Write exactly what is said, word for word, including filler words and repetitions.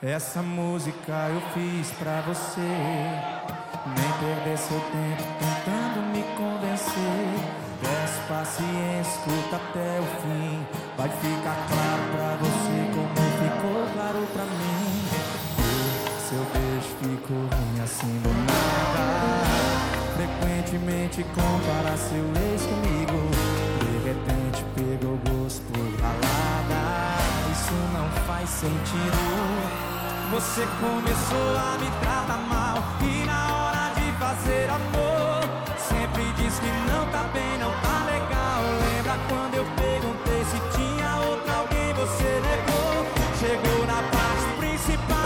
Essa música eu fiz pra você. Nem perder seu tempo tentando me convencer. Peço paciência, escuta até o fim. Vai ficar claro pra você como ficou claro pra mim. Seu beijo ficou ruim assim do nada. Frequentemente compara seu ex comigo. De repente pegou gosto por balada. Isso não faz sentido. Você começou a me tratar mal e na hora de fazer amor sempre diz que não tá bem, não tá legal. Lembra quando eu perguntei se tinha outra alguém, você negou. Chegou na parte principal,